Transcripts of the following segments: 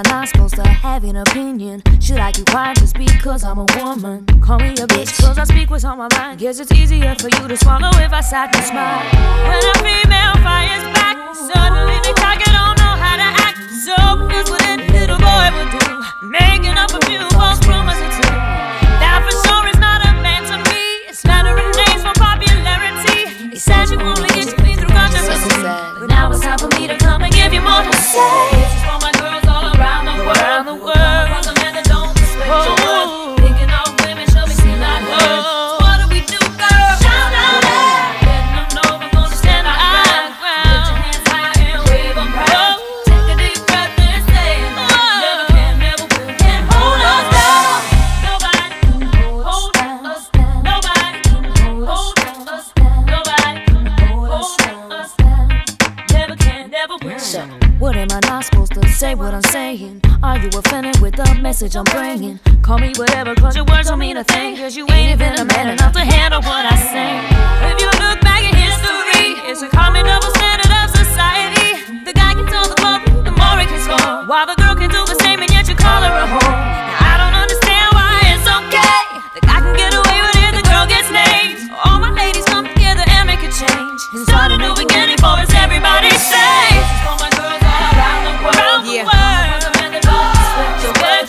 I not supposed to have an opinion? Should I keep quiet just because I'm a woman? Call me a bitch, cause I speak what's on my mind. Guess it's easier for you to swallow if I sat and smile. When a female fires back, suddenly they talk and don't know how to act. So that's what any little boy would do, making up a few false promises to. That for sure is not a man to me. It's flattering names for popularity. He said you only get to me through controversy, but now it's time for me to come and give you more to say. This is for my girls all around the world. Around the world. For the men that don't respect your worth. Thinking all women should be seen like hers. So what do we do, girl? Shout out loud. Letting them know we're gonna stand our ground. Put your hands high and wave them proud. Take a deep breath and say, never can, never will, can hold us down. Nobody can hold us down. Nobody can hold us down. Nobody can hold us down. Never can, never will. So, what am I not supposed to say what I'm saying? Are you offended with the message I'm bringing? Call me whatever, cause your words don't mean a thing. Cause you ain't even a man enough to handle what I say. If you look back at history, it's a common double standard of society. The guy can tell the club, the more he can score, while the girl can do the same and yet you call her a whore. Now I don't understand why it's okay. The guy can get away with it, the girl gets named. All my ladies come together and make a change and start a new beginning for us, everybody say. This is for my girls all around the world. Yeah. For the men that don't respect your word.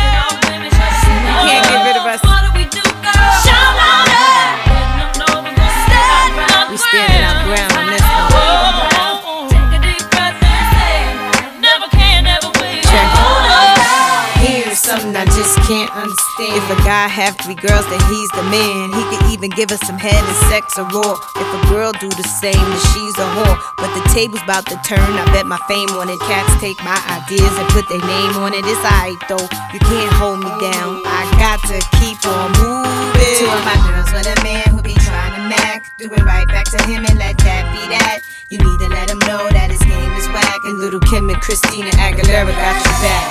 Can't get rid of us. What do we do, girl? Shout louder. Letting them know we're gonna stand our ground. We standing our ground on this one. Take a deep breath and say, never can, never will. Check it. Hold us down. Here's something I just can't understand. If a guy have 3 girls, then he's the man. He could even give us some head and sex or raw. If a girl do the same, then she's a whore. But the table's about to turn, I bet my fame on it. Cats take my ideas and put their name on it. It's alright though, you can't hold me down. I got to keep on moving. Two of my girls with a man who be trying to mac. Do it right back to him and let that be that. You need to let him know that his game is whack. And Little Kim and Christina Aguilera got your back.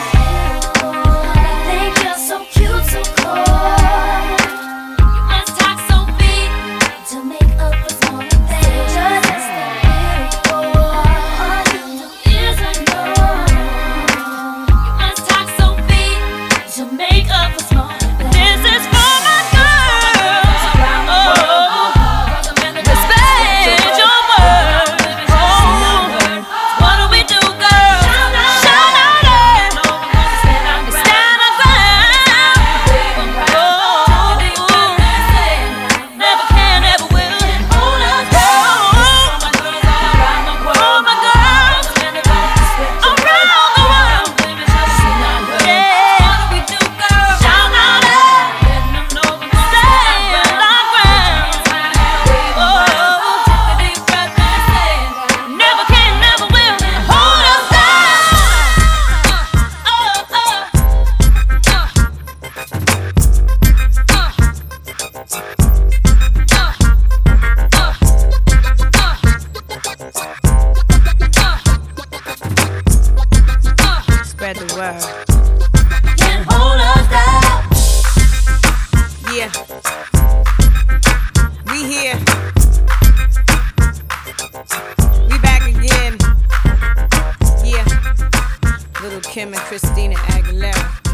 Think you're so cute, so coy. You must talk so big to make up for small things. Just as the little boy, all you do is ignore. You must talk so big to make up for small things. This is for my girls around the world. Respect your word. What do we do, girl? Shout louder. Stand our ground. Never can, never will. Hold us down. All my girls around the world. Yeah. What do we do, girl? Shout louder. Letting them know we're gonna stand our ground. Take a deep breath and say, never can, never will. Hold us Spread the word. Can't hold us down. Yeah. We here. We back again. Yeah. Little Kim and Christina Aguilera.